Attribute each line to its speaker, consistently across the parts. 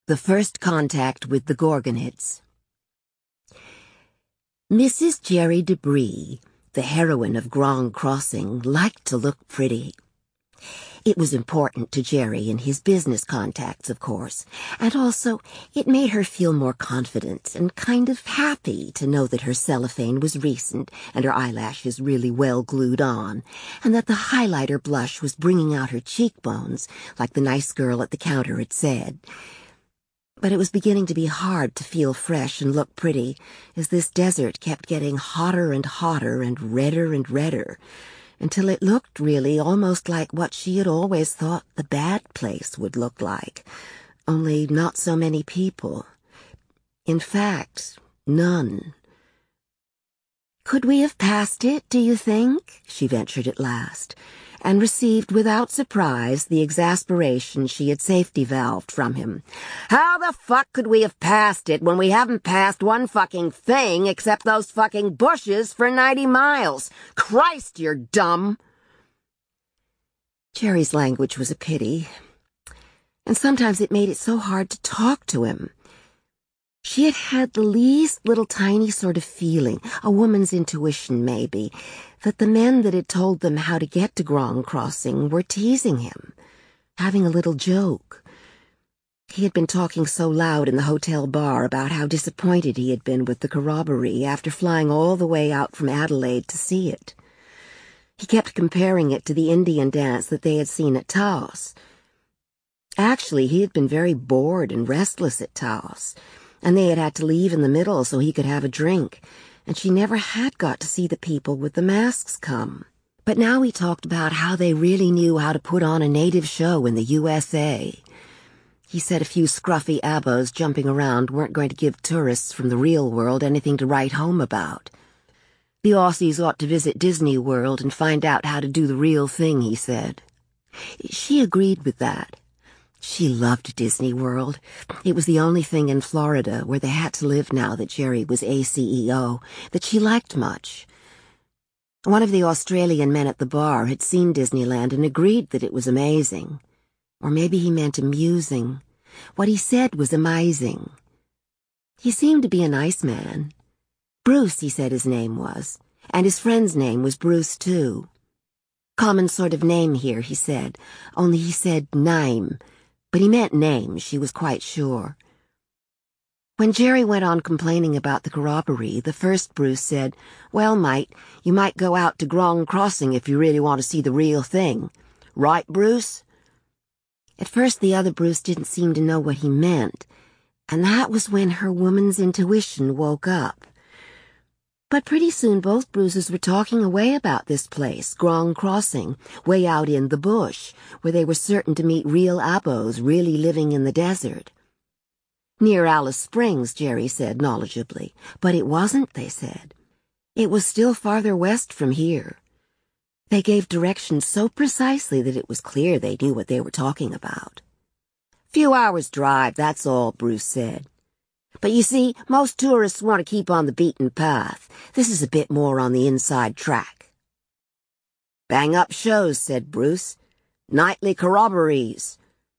Speaker 1: The First Contact with the Gorgonids. Mrs. Jerry DeBree, the heroine of Grong Crossing, liked to look pretty. It was important to Jerry and his business contacts, of course, and also it made her feel more confident and kind of happy to know that her cellophane was recent and her eyelashes really well glued on, and that the highlighter blush was bringing out her cheekbones, like the nice girl at the counter had said. But it was beginning to be hard to feel fresh and look pretty, as this desert kept getting hotter and hotter and redder, until it looked really almost like what she had always thought the bad place would look like, only not so many people. In fact, none. "Could we have passed it, do you think?" she ventured at last, and received without surprise the exasperation she had safety-valved from him. "How the fuck could we have passed it when we haven't passed one fucking thing except those fucking bushes for 90 miles? Christ, you're dumb!" Jerry's language was a pity, and sometimes it made it so hard to talk to him. She had had the least little tiny sort of feeling, a woman's intuition maybe, that the men that had told them how to get to Grong Crossing were teasing him, having a little joke. He had been talking so loud in the hotel bar about how disappointed he had been with the corroboree after flying all the way out from Adelaide to see it. He kept comparing it to the Indian dance that they had seen at Taos. Actually, he had been very bored and restless at Taos, and they had had to leave in the middle so he could have a drink, and she never had got to see the people with the masks come. But now he talked about how they really knew how to put on a native show in the USA. He said a few scruffy abos jumping around weren't going to give tourists from the real world anything to write home about. The Aussies ought to visit Disney World and find out how to do the real thing, he said. She agreed with that. She loved Disney World. It was the only thing in Florida, where they had to live now that Jerry was ACEO, that she liked much. One of the Australian men at the bar had seen Disneyland and agreed that it was amazing. Or maybe he meant amusing. What he said was amazing. He seemed to be a nice man. Bruce, he said his name was, and his friend's name was Bruce, too. Common sort of name here, he said, only he said name. But he meant name, she was quite sure. When Jerry went on complaining about the corroboree, the first Bruce said, "Well, mate, you might go out to Grong Crossing if you really want to see the real thing. Right, Bruce?" At first the other Bruce didn't seem to know what he meant, and that was when her woman's intuition woke up. But pretty soon both Bruces were talking away about this place, Grong Crossing, way out in the bush, where they were certain to meet real abos really living in the desert. Near Alice Springs, Jerry said knowledgeably, but it wasn't, they said. It was still farther west from here. They gave directions so precisely that it was clear they knew what they were talking about. "Few hours' drive, that's all," Bruce said. "But you see, most tourists want to keep on the beaten path. This is a bit more on the inside track." "Bang-up shows," said Bruce. "Nightly corroborees."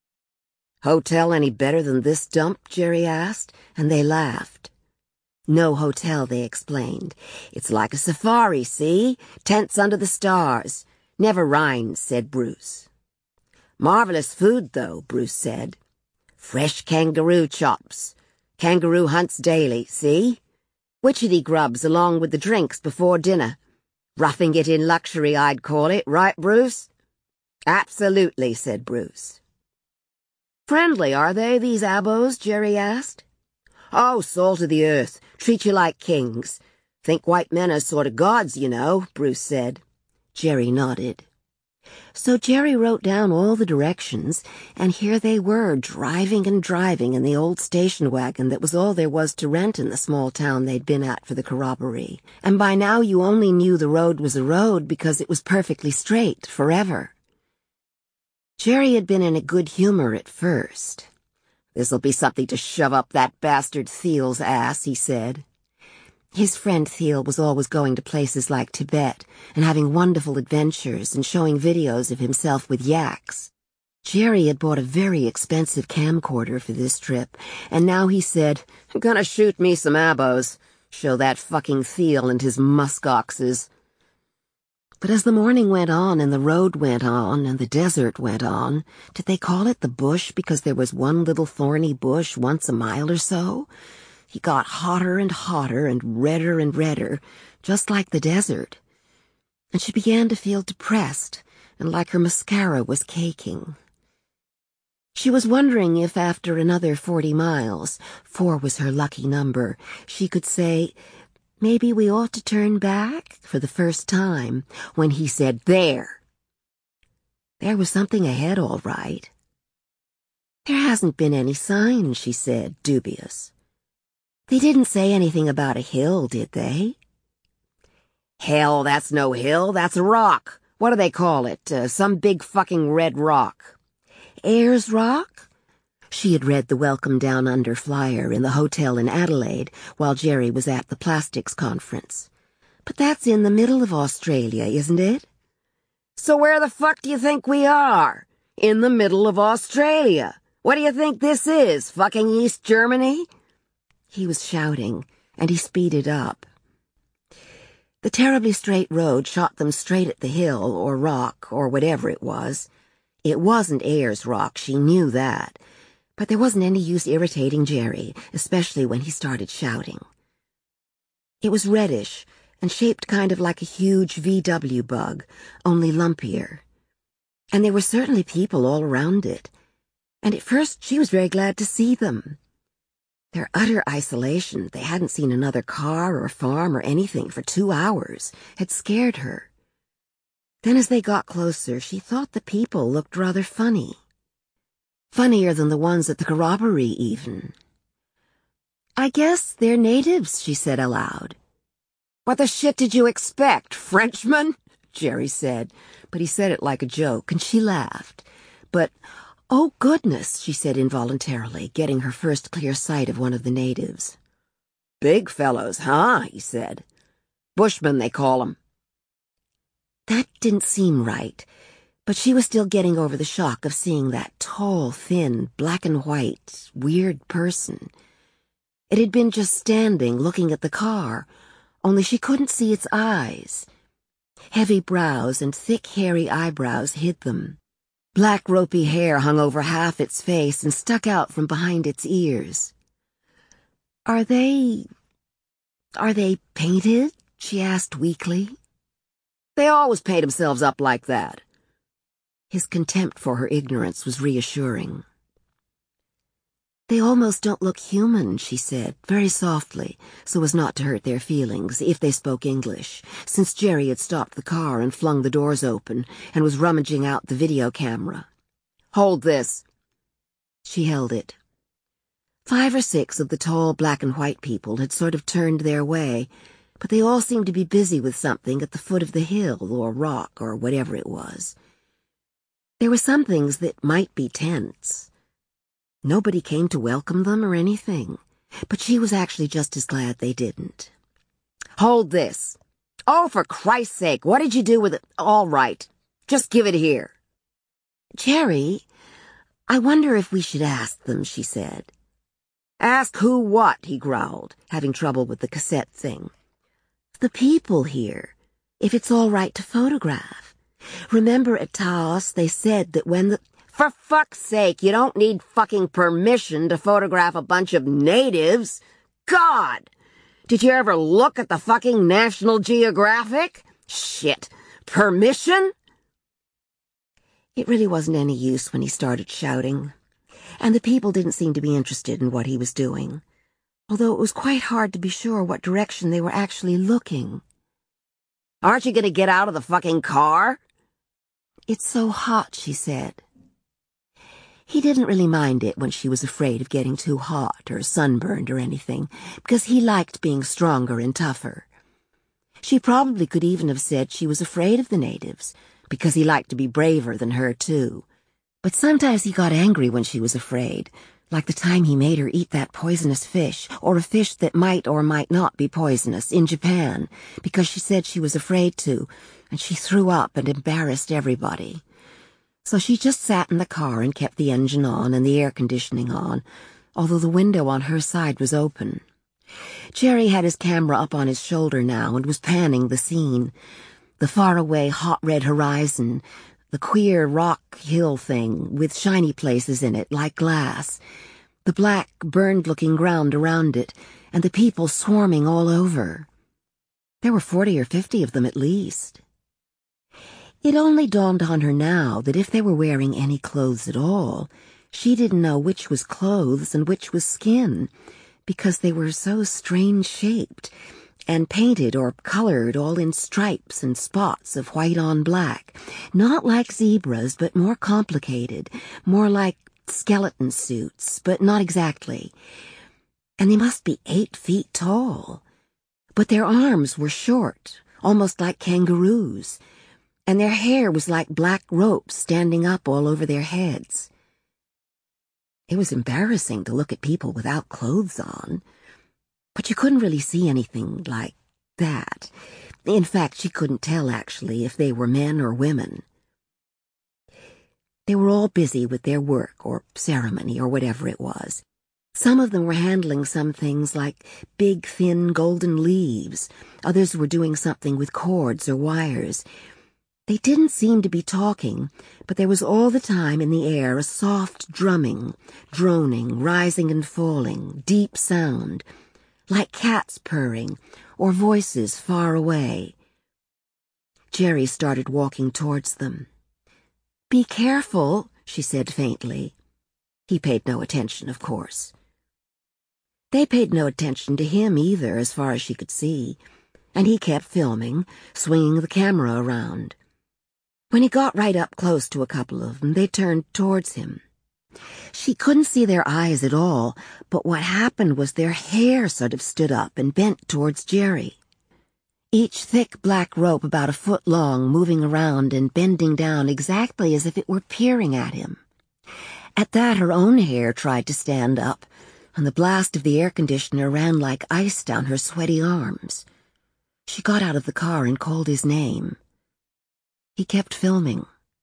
Speaker 1: "Hotel any better than this dump?" Jerry asked, and they laughed. "No hotel," they explained. "It's like a safari, see? Tents under the stars. Never rains," said Bruce. "Marvelous food, though," Bruce said. "Fresh kangaroo chops. Kangaroo hunts daily, see? Witchetty grubs along with the drinks before dinner. Roughing it in luxury, I'd call it, right, Bruce?" "Absolutely," said Bruce. "Friendly, are they, these abos?" Jerry asked. "Oh, salt of the earth. Treat you like kings. Think white men are sort of gods, you know," Bruce said. Jerry nodded. So Jerry wrote down all the directions, and here they were, driving and driving in the old station wagon that was all there was to rent in the small town they'd been at for the corroboree. And by now you only knew the road was a road because it was perfectly straight, forever. Jerry had been in a good humor at first. "This'll be something to shove up that bastard Thiel's ass," he said. His friend Thiel was always going to places like Tibet and having wonderful adventures and showing videos of himself with yaks. Jerry had bought a very expensive camcorder for this trip, and now he said, "Gonna shoot me some abos. Show that fucking Thiel and his muskoxes." But as the morning went on and the road went on and the desert went on, did they call it the bush because there was one little thorny bush once a mile or so? He got hotter and hotter and redder, just like the desert. And she began to feel depressed and like her mascara was caking. She was wondering if after another 40 miles, 4 was her lucky number, she could say, "Maybe we ought to turn back," for the first time, when he said, "There." There was something ahead, all right. "There hasn't been any sign," she said, dubious. "They didn't say anything about a hill, did they?" "Hell, that's no hill, that's a rock. What do they call it? Some big fucking red rock." "Ayers Rock?" She had read the Welcome Down Under flyer in the hotel in Adelaide while Jerry was at the plastics conference. "But that's in the middle of Australia, isn't it?" "So where the fuck do you think we are? In the middle of Australia. What do you think this is, fucking East Germany?" He was shouting, and he speeded up. The terribly straight road shot them straight at the hill, or rock, or whatever it was. It wasn't Ayers Rock, she knew that. But there wasn't any use irritating Jerry, especially when he started shouting. It was reddish, and shaped kind of like a huge VW bug, only lumpier. And there were certainly people all around it. And at first she was very glad to see them. Their utter isolation, they hadn't seen another car or farm or anything for 2 hours, had scared her. Then as they got closer, she thought the people looked rather funny. Funnier than the ones at the corroboree, even. "I guess they're natives," she said aloud. "What the shit did you expect, Frenchmen?" Jerry said, but he said it like a joke, and she laughed. But, "Oh, goodness," she said involuntarily, getting her first clear sight of one of the natives. "Big fellows, huh?" he said. "Bushmen, they call 'em." That didn't seem right, but she was still getting over the shock of seeing that tall, thin, black and white, weird person. It had been just standing, looking at the car, only she couldn't see its eyes. Heavy brows and thick, hairy eyebrows hid them. Black, ropey hair hung over half its face and stuck out from behind its ears. Are they painted?" she asked weakly. "They always paint themselves up like that." His contempt for her ignorance was reassuring. "They almost don't look human," she said, very softly, so as not to hurt their feelings, if they spoke English, since Jerry had stopped the car and flung the doors open and was rummaging out the video camera. "Hold this." She held it. 5 or 6 of the tall black and white people had sort of turned their way, but they all seemed to be busy with something at the foot of the hill or rock or whatever it was. There were some things that might be tents. Nobody came to welcome them or anything, but she was actually just as glad they didn't. "Hold this." "Oh, for Christ's sake, what did you do with it?" "All right, just give it here." "Jerry, I wonder if we should ask them," she said. "Ask who what?" he growled, having trouble with the cassette thing. "The people here, if it's all right to photograph. Remember at Taos they said that when the—" "For fuck's sake, you don't need fucking permission to photograph a bunch of natives. God! Did you ever look at the fucking National Geographic? Shit. Permission?" It really wasn't any use when he started shouting, and the people didn't seem to be interested in what he was doing, although it was quite hard to be sure what direction they were actually looking. "Aren't you going to get out of the fucking car?" "It's so hot," she said. He didn't really mind it when she was afraid of getting too hot or sunburned or anything, because he liked being stronger and tougher. She probably could even have said she was afraid of the natives, because he liked to be braver than her, too. But sometimes he got angry when she was afraid, like the time he made her eat that poisonous fish, or a fish that might or might not be poisonous, in Japan, because she said she was afraid to, and she threw up and embarrassed everybody. So she just sat in the car and kept the engine on and the air conditioning on, although the window on her side was open. Jerry had his camera up on his shoulder now and was panning the scene. The faraway hot red horizon, the queer rock hill thing with shiny places in it like glass, the black, burned-looking ground around it, and the people swarming all over. There were 40 or 50 of them at least. It only dawned on her now that if they were wearing any clothes at all, she didn't know which was clothes and which was skin, because they were so strange-shaped, and painted or colored all in stripes and spots of white on black, not like zebras, but more complicated, more like skeleton suits, but not exactly. And they must be 8 feet tall. But their arms were short, almost like kangaroos, and their hair was like black ropes standing up all over their heads. It was embarrassing to look at people without clothes on, but you couldn't really see anything like that. In fact, she couldn't tell, actually, if they were men or women. They were all busy with their work or ceremony or whatever it was. Some of them were handling some things like big, thin, golden leaves. Others were doing something with cords or wires. They didn't seem to be talking, but there was all the time in the air a soft drumming, droning, rising and falling, deep sound, like cats purring or voices far away. Jerry started walking towards them. "Be careful," she said faintly. He paid no attention, of course. They paid no attention to him either, as far as she could see, and he kept filming, swinging the camera around. When he got right up close to a couple of them, they turned towards him. She couldn't see their eyes at all, but what happened was their hair sort of stood up and bent towards Jerry. Each thick black rope about a foot long, moving around and bending down exactly as if it were peering at him. At that, her own hair tried to stand up, and the blast of the air conditioner ran like ice down her sweaty arms. She got out of the car and called his name. He kept filming.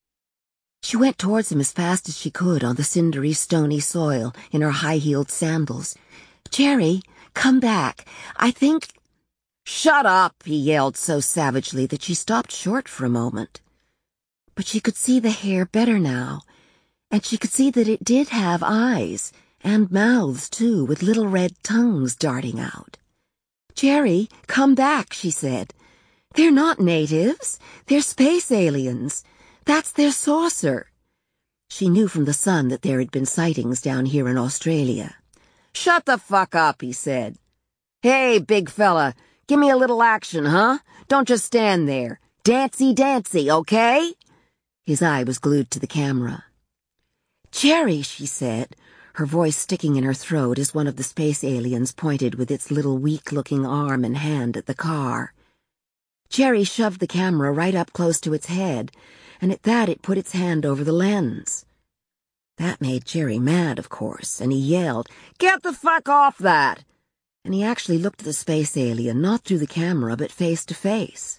Speaker 1: She went towards him as fast as she could on the cindery, stony soil in her high-heeled sandals. "Jerry, come back. I think—" "Shut up!" he yelled so savagely that she stopped short for a moment. But she could see the hair better now, and she could see that it did have eyes, and mouths, too, with little red tongues darting out. "Jerry, come back," she said. "They're not natives. They're space aliens. That's their saucer." She knew from the sun that there had been sightings down here in Australia. "Shut the fuck up," he said. "Hey, big fella, give me a little action, huh? Don't just stand there. Dancy-dancy, okay?" His eye was glued to the camera. "Jerry," she said, her voice sticking in her throat as one of the space aliens pointed with its little weak-looking arm and hand at the car. Jerry shoved the camera right up close to its head, and at that it put its hand over the lens. That made Jerry mad, of course, and he yelled, "Get the fuck off that!" And he actually looked at the space alien, not through the camera, but face to face.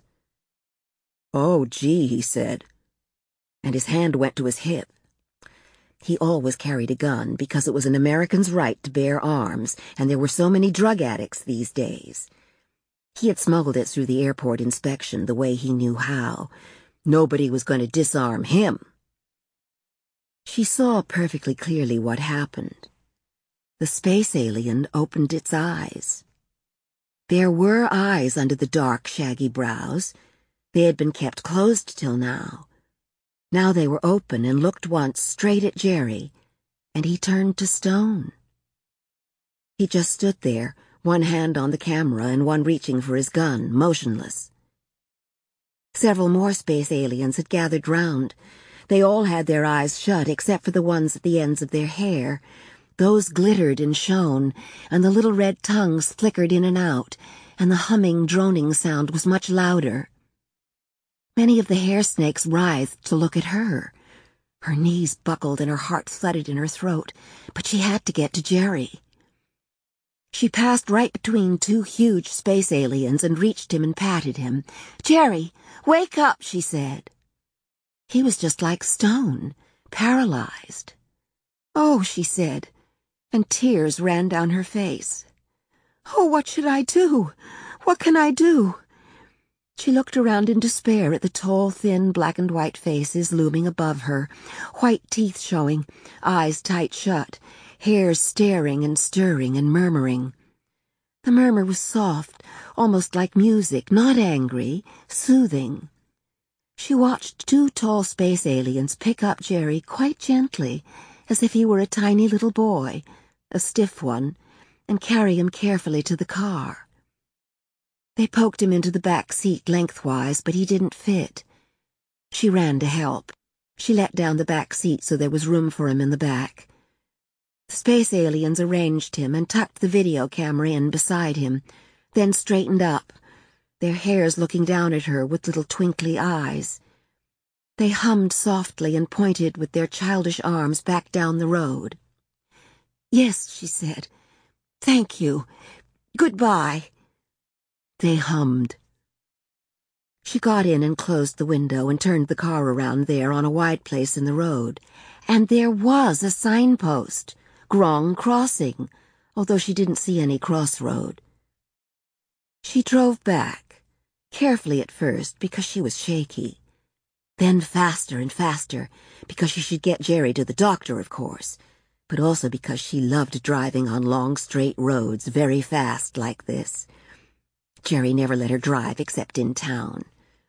Speaker 1: "Oh, gee," he said, and his hand went to his hip. He always carried a gun because it was an American's right to bear arms, and there were so many drug addicts these days. He had smuggled it through the airport inspection the way he knew how. Nobody was going to disarm him. She saw perfectly clearly what happened. The space alien opened its eyes. There were eyes under the dark, shaggy brows. They had been kept closed till now. Now they were open and looked once straight at Jerry, and he turned to stone. He just stood there, one hand on the camera and one reaching for his gun, motionless. Several more space aliens had gathered round. They all had their eyes shut except for the ones at the ends of their hair. Those glittered and shone, and the little red tongues flickered in and out, and the humming, droning sound was much louder. Many of the hair snakes writhed to look at her. Her knees buckled and her heart thudded in her throat, but she had to get to Jerry. She passed right between 2 huge space aliens and reached him and patted him. "Jerry, wake up," she said. He was just like stone, paralyzed. "Oh," she said, and tears ran down her face. "Oh, what should I do? What can I do?" She looked around in despair at the tall, thin, black and white faces looming above her, white teeth showing, eyes tight shut, hairs staring and stirring and murmuring. The murmur was soft, almost like music, not angry, soothing. She watched two tall space aliens pick up Jerry quite gently, as if he were a tiny little boy, a stiff one, and carry him carefully to the car. They poked him into the back seat lengthwise, but he didn't fit. She ran to help. She let down the back seat so there was room for him in the back. The space aliens arranged him and tucked the video camera in beside him, then straightened up, their hairs looking down at her with little twinkly eyes. They hummed softly and pointed with their childish arms back down the road. "Yes," she said. "Thank you. Goodbye." They hummed. She got in and closed the window and turned the car around there on a wide place in the road. And there was a signpost, Grong Crossing, although she didn't see any crossroad. She drove back, carefully at first because she was shaky. Then faster and faster, because she should get Jerry to the doctor, of course, but also because she loved driving on long straight roads very fast like this. Jerry never let her drive except in town.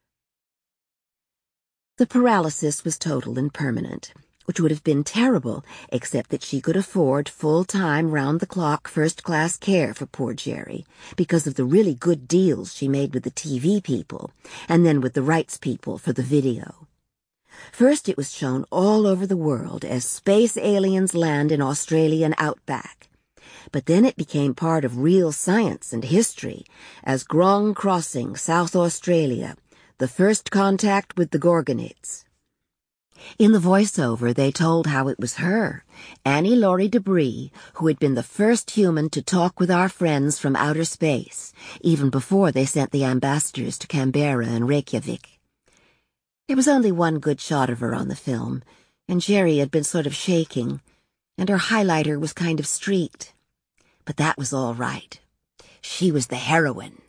Speaker 1: The paralysis was total and permanent, which would have been terrible except that she could afford full-time, round-the-clock, first-class care for poor Jerry because of the really good deals she made with the TV people and then with the rights people for the video. First, it was shown all over the world as Space Aliens Land in Australian Outback. But then it became part of real science and history as Grong Crossing, South Australia, the first contact with the Gorgonids. In the voiceover, they told how it was her, Annie Laurie Debris, who had been the first human to talk with our friends from outer space, even before they sent the ambassadors to Canberra and Reykjavik. There was only one good shot of her on the film, and Jerry had been sort of shaking, and her highlighter was kind of streaked. But that was all right. She was the heroine.